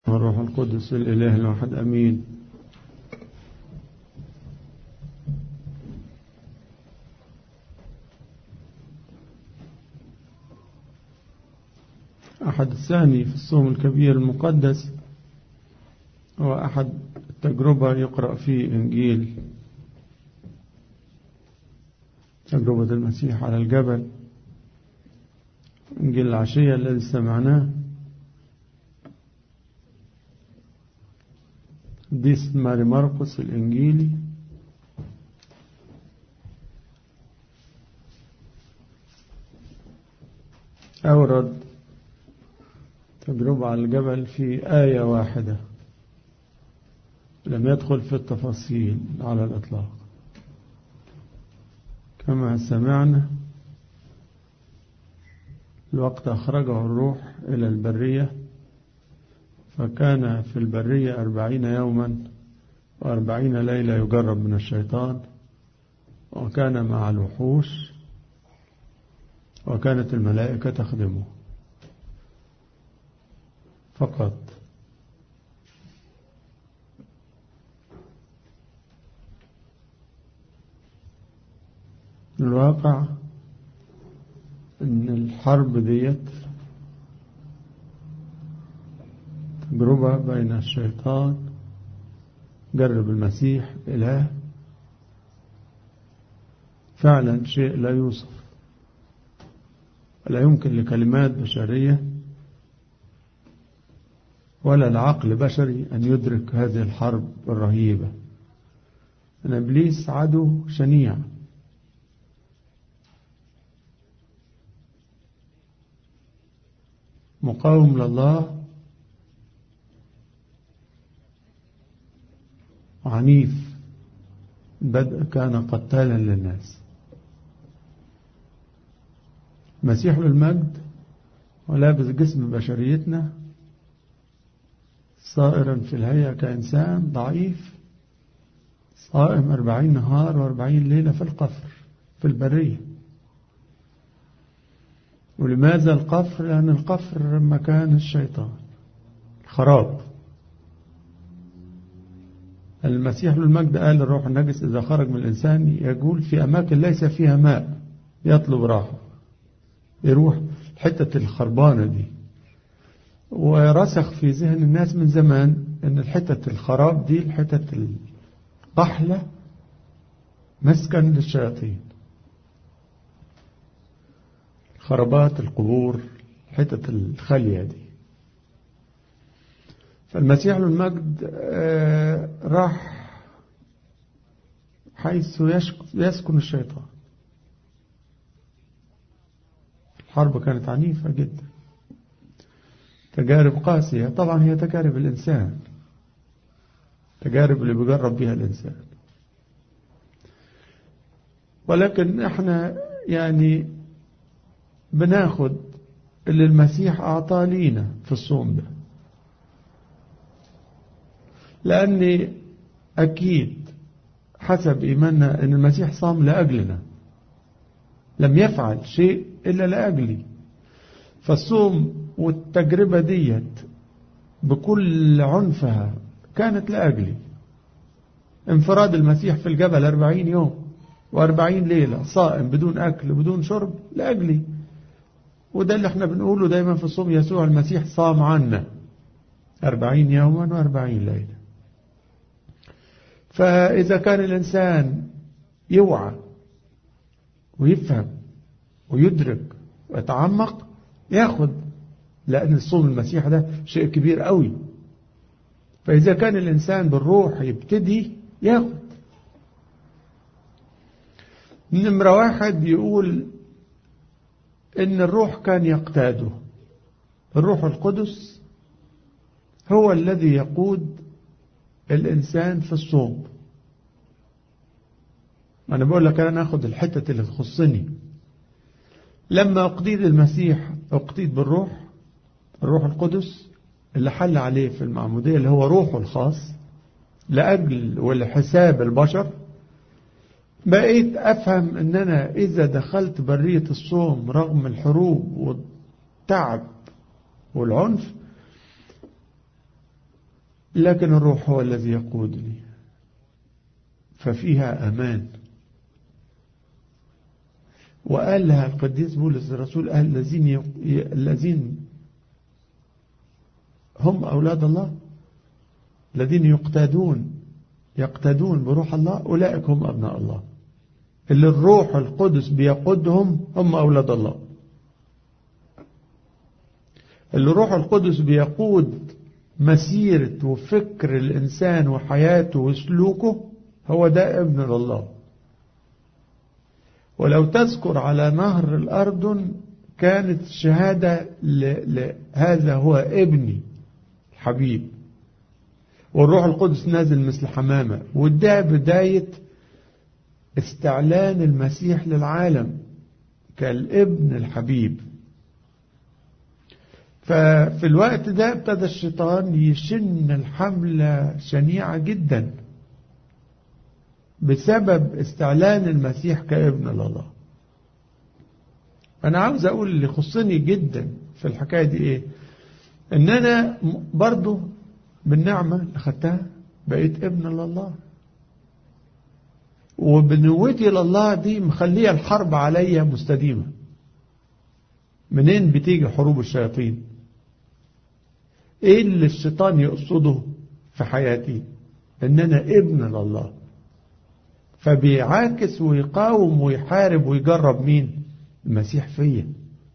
والروح القدس الإله الواحد أمين. أحد الثاني في الصوم الكبير المقدس هو أحد التجربة يقرأ فيه إنجيل تجربة المسيح على الجبل، إنجيل العشية الذي سمعناه. قديس ماري مرقس الإنجيلي أورد تجربة على الجبل في آية واحدة، لم يدخل في التفاصيل على الإطلاق. كما سمعنا الوقت أخرجه الروح إلى البرية، فكان في البرية 40 يوما و40 ليلة يجرب من الشيطان، وكان مع الوحوش، وكانت الملائكة تخدمه فقط. الواقع ان الحرب ديت تجربة بين الشيطان جرب المسيح إله، فعلا شيء لا يوصف، لا يمكن لكلمات بشرية ولا العقل بشري أن يدرك هذه الحرب الرهيبة. أن إبليس عدو شنيع، مقاوم لله، عنيف، بدء كان قتالا للناس. مسيح للمجد ولابس جسم بشريتنا، صائرا في الهيئة كإنسان ضعيف، صائم 40 نهار و40 ليلة في القفر في البرية. ولماذا القفر؟ لأن القفر مكان الشيطان، خراب. المسيح للمجد قال الروح النجس إذا خرج من الإنسان يجول في أماكن ليس فيها ماء، يطلب راحة، يروح حتة الخربانة دي. ورسخ في ذهن الناس من زمان أن الحتة الخراب دي، الحتة القحلة، مسكن للشياطين، خرابات القبور، حتة الخالية دي. فالمسيح للمجد راح حيث يسكن الشيطان. الحرب كانت عنيفة جدا، تجارب قاسية. طبعا هي تجارب الإنسان، تجارب اللي بيجرب بها الإنسان، ولكن احنا يعني بناخد اللي المسيح أعطاه لينا في الصوم ده، لأني أكيد حسب إيماننا أن المسيح صام لأجلنا، لم يفعل شيء إلا لأجلي. فالصوم والتجربة ديت بكل عنفها كانت لأجلي. انفراد المسيح في الجبل 40 يوم و40 ليلة صائم بدون أكل بدون شرب لأجلي. وده اللي احنا بنقوله دايما في الصوم، يسوع المسيح صام عنا 40 يوما و40 ليلة. فإذا كان الإنسان يوعى ويفهم ويدرك ويتعمق ياخد، لأن الصوم المسيح ده شيء كبير قوي. فإذا كان الإنسان بالروح يبتدي ياخد. نمرة 1 يقول إن الروح كان يقتاده. الروح القدس هو الذي يقود الإنسان في الصوم. أنا بقول لك أنا أخذ الحتة اللي تخصني. لما أقتيد المسيح أقتيد بالروح، الروح القدس اللي حل عليه في المعمودية، اللي هو روحه الخاص لأجل ولحساب البشر. بقيت أفهم أن أنا إذا دخلت برية الصوم رغم الحروب والتعب والعنف، لكن الروح هو الذي يقودني، ففيها أمان. وقال لها القديس بولس الرسول، قال الذين هم أولاد الله الذين يقتدون بروح الله أولئك هم أبناء الله. اللي الروح القدس بيقودهم هم أولاد الله. اللي الروح القدس بيقود مسيرة وفكر الإنسان وحياته وسلوكه هو ده ابن الله. ولو تذكر على نهر الأردن كانت شهادة هذا هو ابني الحبيب، والروح القدس نازل مثل حمامة، وده بداية استعلان المسيح للعالم كالابن الحبيب. ففي الوقت ده ابتدى الشيطان يشن الحملة شنيعة جدا بسبب استعلان المسيح كابن الله. أنا عاوز أقول اللي يخصني جدا في الحكاية دي إيه؟ إن أنا برضو بالنعمة اللي خدتها بقيت ابن لله، وبنوتي لله دي مخلية الحرب عليا مستديمة. منين بتيجي حروب الشياطين؟ إيه اللي الشيطان يقصده في حياتي؟ إن أنا ابن لله، فبيعاكس ويقاوم ويحارب ويجرب مين؟ المسيح فيا.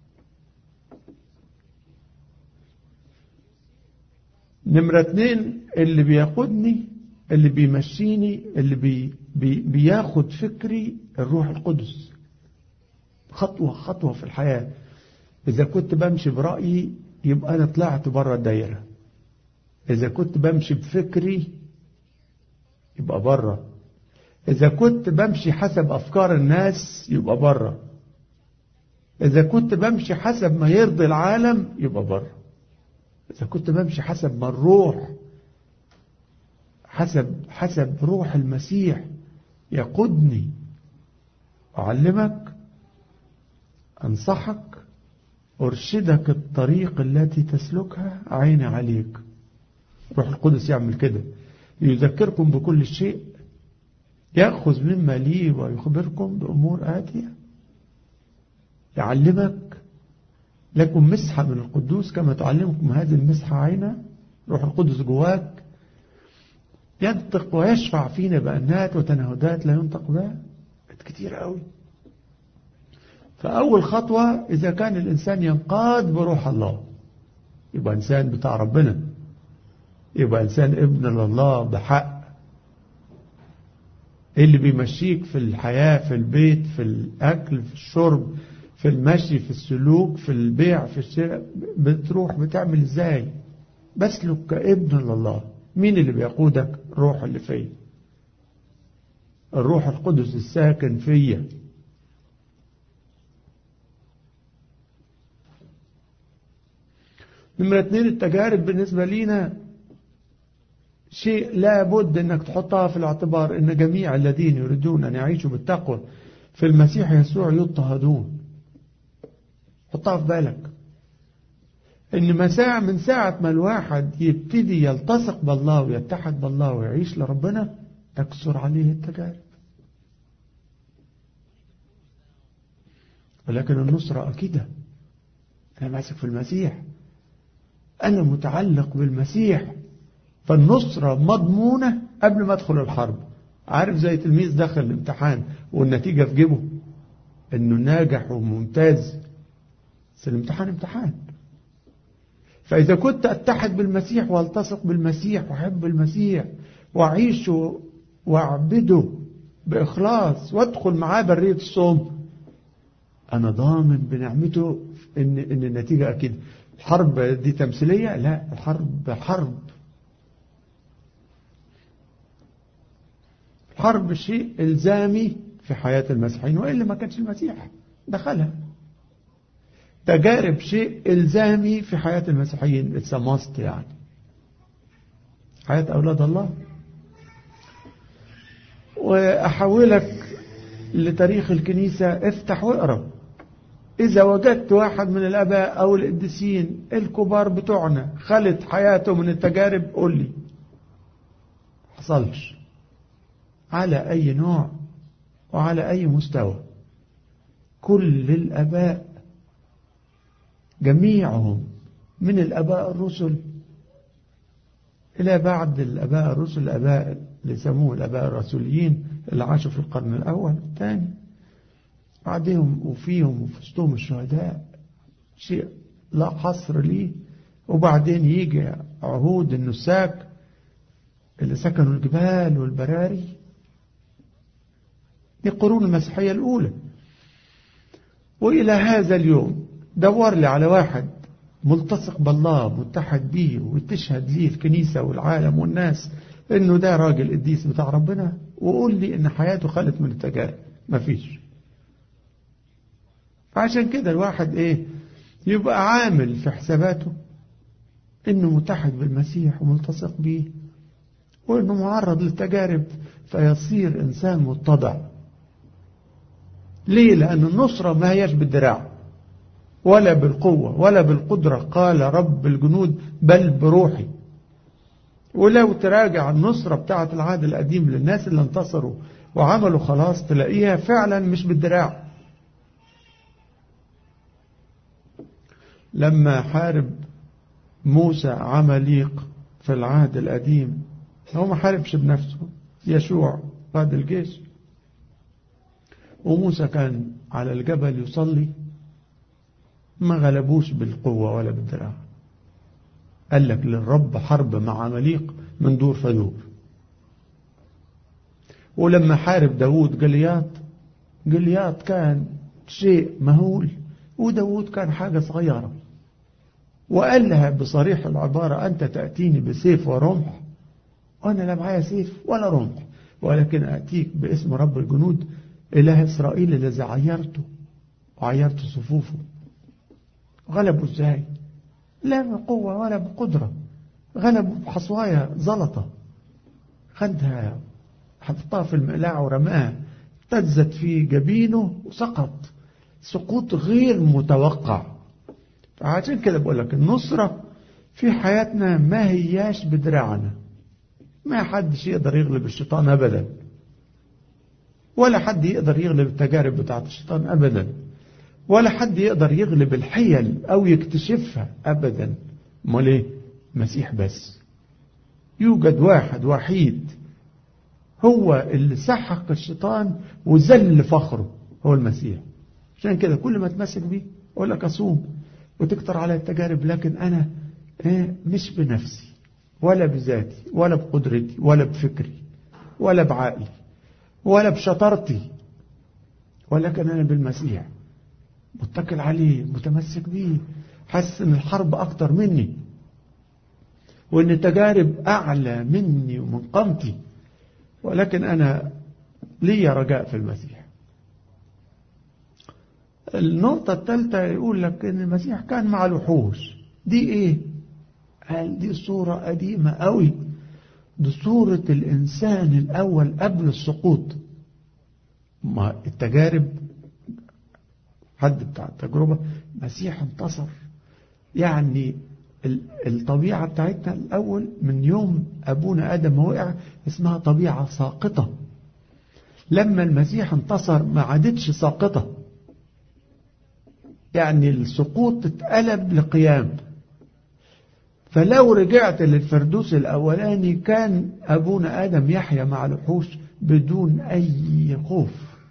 نمرة 2 اللي بيقودني، اللي بيمشيني، اللي بياخد فكري الروح القدس خطوة خطوة في الحياة. إذا كنت بمشي برأيي يبقى أنا طلعت بره الدائرة، إذا كنت بمشي بفكري يبقى بره، إذا كنت بمشي حسب أفكار الناس يبقى بره، إذا كنت بمشي حسب ما يرضي العالم يبقى بره، إذا كنت بمشي حسب ما الروح حسب روح المسيح يقودني، أعلمك، أنصحك، أرشدك الطريق التي تسلكها، عيني عليك. روح القدس يعمل كده، يذكركم بكل شيء، يأخذ مما لي ويخبركم بأمور آتية، يعلمك. لكم مسحة من القدوس كما تعلمكم هذه المسحة عينا. روح القدس جواك ينطق ويشفع فينا بأنات وتنهدات لا ينطق بها كتير قوي. فأول خطوة إذا كان الإنسان ينقاد بروح الله يبقى إنسان بتاع ربنا، يبقى إنسان ابن لله بحق. إيه اللي بيمشيك في الحياة، في البيت، في الأكل، في الشرب، في المشي، في السلوك، في البيع، في الشراء، بتروح بتعمل إزاي؟ بسلك كابن لله. مين اللي بيقودك؟ الروح اللي فيا، الروح القدس الساكن فيا. نمرة 2 التجارب بالنسبة لينا شيء لا بد انك تحطها في الاعتبار، ان جميع الذين يريدون ان يعيشوا بالتقوى في المسيح يسوع يضطهدون. حطها في بالك ان من ساعة ما الواحد يبتدي يلتصق بالله ويتحد بالله ويعيش لربنا تكسر عليه التجارب. ولكن النصرة أكيدة، أنا ماسك في المسيح، أنا متعلق بالمسيح، فالنصرة مضمونة قبل ما أدخل الحرب. عارف زي تلميذ دخل الامتحان والنتيجة في جيبه إنه ناجح وممتاز، بس الامتحان امتحان. فإذا كنت أتحد بالمسيح والتصق بالمسيح وأحب المسيح وأعيش وأعبده بإخلاص وأدخل معاه برية الصوم، أنا ضامن بنعمته إن النتيجة أكيد. الحرب دي تمثيلية؟ لا، الحرب حرب شيء إلزامي في حياة المسيحيين، وإلا ما كانش المسيح دخلها. تجارب شيء إلزامي في حياة المسيحيين، it's a must يعني، حياة أولاد الله. وأحولك لتاريخ الكنيسة، افتح واقرأ. إذا وجدت واحد من الآباء أو القديسين الكبار بتوعنا خلت حياته من التجارب قول لي، حصلش على أي نوع وعلى أي مستوى. كل الآباء جميعهم من الآباء الرسل إلى بعد الآباء الرسل، الآباء اللي يسموه الآباء الرسوليين اللي عاشوا في القرن الأول والثاني، بعدهم وفيهم وفي وسطهم الشهداء، شيء لا حصر ليه. وبعدين يجي عهود النساك اللي سكنوا الجبال والبراري، دي قرون المسيحية الأولى. وإلى هذا اليوم دور لي على واحد ملتصق بالله متحد به وتشهد ليه الكنيسة والعالم والناس إنه ده راجل قديس بتاع ربنا، وقول لي إن حياته خلت من التجارب. مفيش. فعشان كده الواحد يبقى عامل في حساباته إنه متحد بالمسيح وملتصق به، وإنه معرض للتجارب فيصير إنسان متضع. ليه؟ لأن النصرة ما هيش بالدراع ولا بالقوة ولا بالقدرة، قال رب الجنود بل بروحي. ولو تراجع النصرة بتاعة العهد القديم للناس اللي انتصروا وعملوا خلاص تلاقيها فعلا مش بالدراع. لما حارب موسى عماليق في العهد القديم، هو ما حاربش بنفسه، يشوع قاد الجيش، وموسى كان على الجبل يصلي، ما غلبوش بالقوة ولا بالدراع. قال لك للرب حرب مع عماليق من دور فدور. ولما حارب داود جليات كان شيء مهول، وداود كان حاجة صغيرة، وقال لها بصريح العبارة أنت تأتيني بسيف ورمح وأنا لا معايا سيف ولا رمح، ولكن أتيك باسم رب الجنود إله إسرائيل الذي عيرت صفوفه. غلبوا إزاي؟ لا بقوة ولا بقدرة، غلبوا بحصوايا زلطة، خدها حطها في المقلاع ورماها، اهتزت في جبينه وسقط سقوط غير متوقع. فعشان كده بقول لك النصرة في حياتنا ما هياش بدراعنا. ما حدش يقدر يغلب الشيطان أبدا، ولا حد يقدر يغلب التجارب بتاعت الشيطان أبدا، ولا حد يقدر يغلب الحيل أو يكتشفها أبدا. امال ايه؟ مسيح بس. يوجد واحد وحيد هو اللي سحق الشيطان وذل فخره، هو المسيح. عشان كده كل ما تمسك بيه أقول لك أصوم وتكتر على التجارب، لكن أنا مش بنفسي ولا بذاتي ولا بقدرتي ولا بفكري ولا بعقلي ولا بشطارتي، ولكن أنا بالمسيح، متكل عليه، متمسك بيه، حاسس ان الحرب اكتر مني وان التجارب اعلى مني ومن قامتي، ولكن انا لي رجاء في المسيح. النقطة الثالثة يقول لك ان المسيح كان مع الوحوش. دي ايه؟ قال دي صورة قديمة قوي، دي صورة الانسان الاول قبل السقوط. ما التجارب حد بتاع التجربة، مسيح انتصر. يعني الطبيعة بتاعتنا الأول من يوم أبونا آدم ما وقع اسمها طبيعة ساقطة. لما المسيح انتصر ما عادتش ساقطة، يعني السقوط اتقلب لقيام. فلو رجعت للفردوس الأولاني كان أبونا آدم يحيا مع الوحوش بدون أي خوف.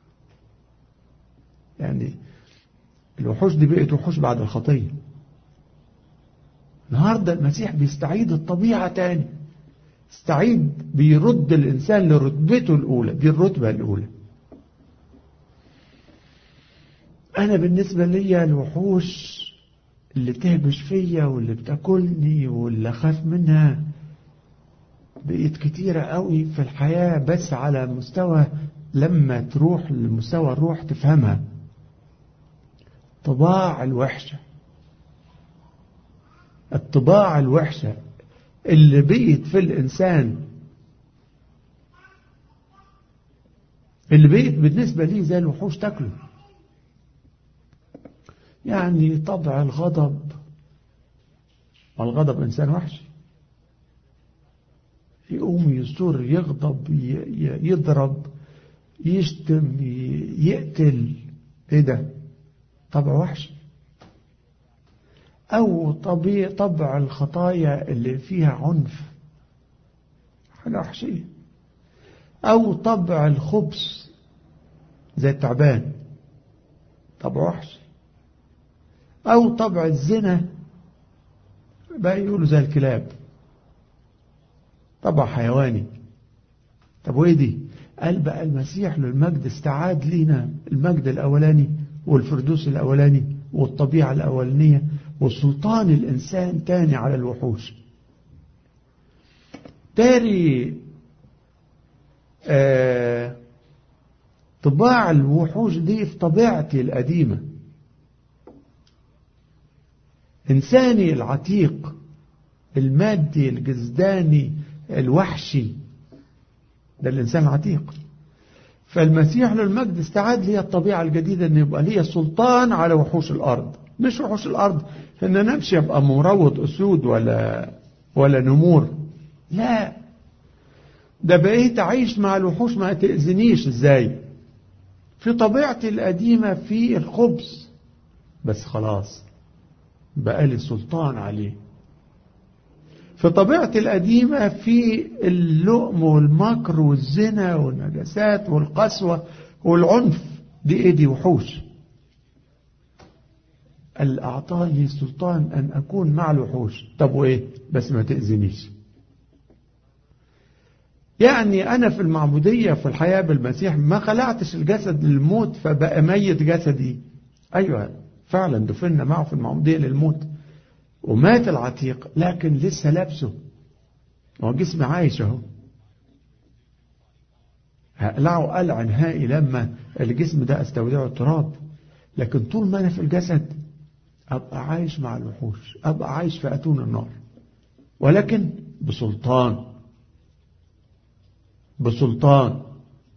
يعني الوحوش دي بقت وحوش بعد الخطية. النهاردة المسيح بيستعيد الطبيعة تاني، بيرد الإنسان لرتبته الأولى. دي الرتبة الأولى. أنا بالنسبة لي الوحوش اللي تهبش فيا واللي بتاكلني واللي أخاف منها بقيت كتيرة قوي في الحياة، بس على مستوى لما تروح لمستوى الروح تفهمها. الطباع الوحشة اللي بقيت في الإنسان، اللي بقيت بالنسبة لي زي الوحوش تاكله. يعني طبع الغضب، والغضب إنسان وحشي. يقوم يثور، يغضب، يضرب، يشتم، يقتل. ايه ده؟ طبع وحش. او طبع الخطايا اللي فيها عنف، حاجة وحشية. او طبع الخبث زي التعبان، طبع وحش. او طبع الزنا بقى يقولوا زي الكلاب، طبع حيواني. طب وايه دي؟ قال بقى المسيح للمجد استعاد لينا المجد الاولاني والفردوس الاولاني والطبيعة الاولانية وسلطان الانسان تاني على الوحوش. تاري طباع الوحوش دي في طبيعتي القديمة. إنساني العتيق المادي الجسداني الوحشي ده الإنسان العتيق. فالمسيح للمجد استعاد لي الطبيعة الجديدة أن يبقى لي سلطان على وحوش الأرض. مش وحوش الأرض أن نمشي يبقى مروض أسود ولا نمور، لا، ده بقيت أعيش مع الوحوش ما تأذنيش. إزاي؟ في طبيعتي القديمة في الخبث، بس خلاص بقى لي سلطان عليه. في طبيعتي القديمة في اللؤم والمكر والزنا والنجاسات والقسوة والعنف. دي ايه؟ دي وحوش. قال أعطاني سلطان أن أكون مع الوحوش. طب وإيه؟ بس ما تأذنيش. يعني أنا في المعمودية في الحياة بالمسيح ما خلعتش الجسد للموت فبقى ميت جسدي. أيوة فعلا دفننا معه في المعمودية للموت ومات العتيق، لكن لسه لابسه. هو جسمي عايش اهو. هقلعه قلع نهائي لما الجسم ده استودعه التراب، لكن طول ما أنا في الجسد أبقى عايش مع الوحوش، أبقى عايش في أتون النار، ولكن بسلطان.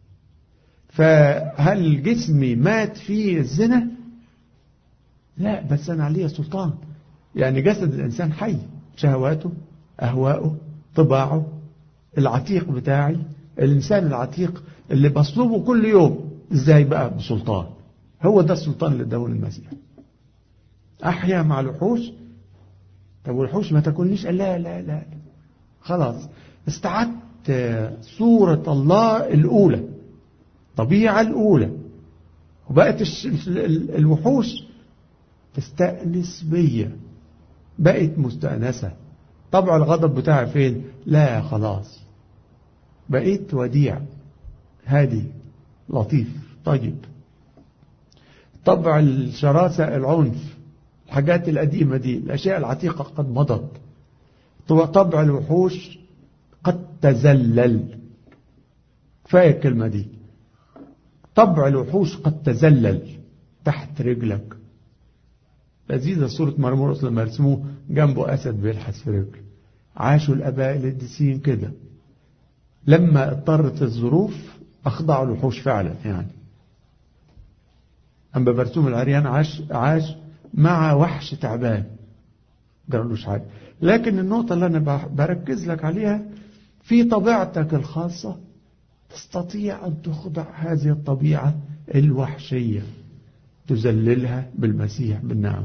فهل جسمي مات فيه الزنا؟ لا، بس أنا عليه سلطان. يعني جسد الإنسان حي، شهواته، أهواؤه، طباعه، العتيق بتاعي، الإنسان العتيق اللي بصلبه كل يوم. إزاي بقى؟ بسلطان. هو ده السلطان اللي اداه المسيح. أحيا مع الوحوش. طب والوحوش ما تاكلنيش؟ لا لا لا، خلاص استعدت صورة الله الأولى، طبيعة الأولى، وبقت الوحوش تستأنس بيا، بقت مستأنسة. طبع الغضب بتاعي فين؟ لا، خلاص بقيت وديع، هادي، لطيف، طيب. طبع الشراسة، العنف، الحاجات القديمة دي، الأشياء العتيقة قد مضت. طبع الوحوش قد تزلل. كفاية الكلمة دي. طبع الوحوش قد تزلل تحت رجلك. لذيذة صورة مرمورس لما رسموه جنبه أسد بيلحس في رجل. عاشوا الآباء القديسين كده، لما اضطرت الظروف أخضعوا الوحوش فعلا. يعني أما برسوم العريان عاش مع وحش تعبان، قالوش حاجة. لكن النقطة اللي أنا بركز لك عليها، في طبيعتك الخاصة تستطيع أن تخضع هذه الطبيعة الوحشية، تذللها بالمسيح بالنعمة.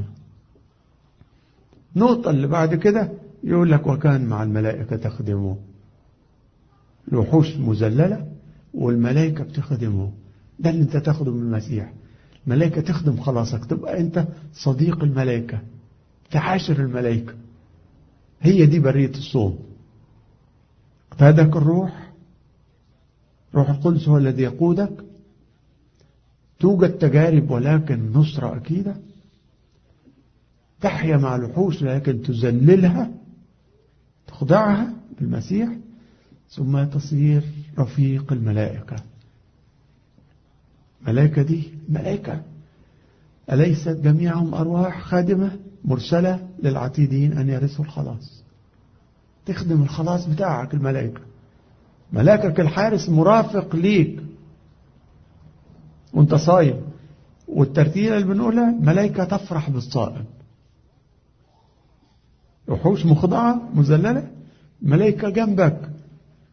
النقطة اللي بعد كده يقول لك وكان مع الملائكة تخدمه. الوحوش مذللة والملائكة بتخدمه. ده اللي انت تاخده من المسيح. الملائكة تخدم خلاصك، تبقى انت صديق الملائكة، تعاشر الملائكة. هي دي برية الصوم. اقتادك الروح، روح القدس هو الذي يقودك. توجد تجارب ولكن نصرة أكيدة. تحيا مع الوحوش لكن تذللها، تخضعها بالمسيح، ثم تصير رفيق الملائكة. الملائكة دي ملائكة، أليست جميعهم أرواح خادمة مرسلة للعتيدين أن يرثوا الخلاص؟ تخدم الخلاص بتاعك الملائكة. ملاكك الحارس مرافق ليك وانت صايم. والترتيلة اللي بنقولها ملائكة تفرح بالصائم. وحوش مخضعة مذللة، ملائكة جنبك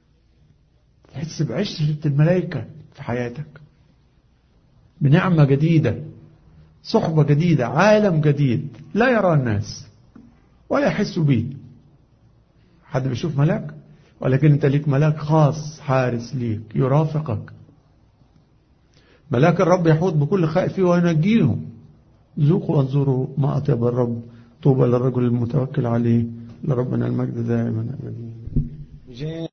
تحس بعشرة الملائكة في حياتك، بنعمة جديدة، صحبة جديدة، عالم جديد لا يرى الناس ولا يحسوا به. حد بيشوف ملاك؟ ولكن انت ليك ملاك خاص حارس ليك يرافقك. ملاك الرب يحوط بكل خائف وينجيهم. ذوقوا وانظروا ما أطيب الرب، طوبى للرجل المتوكل عليه، لربنا المجد دائما أبدا.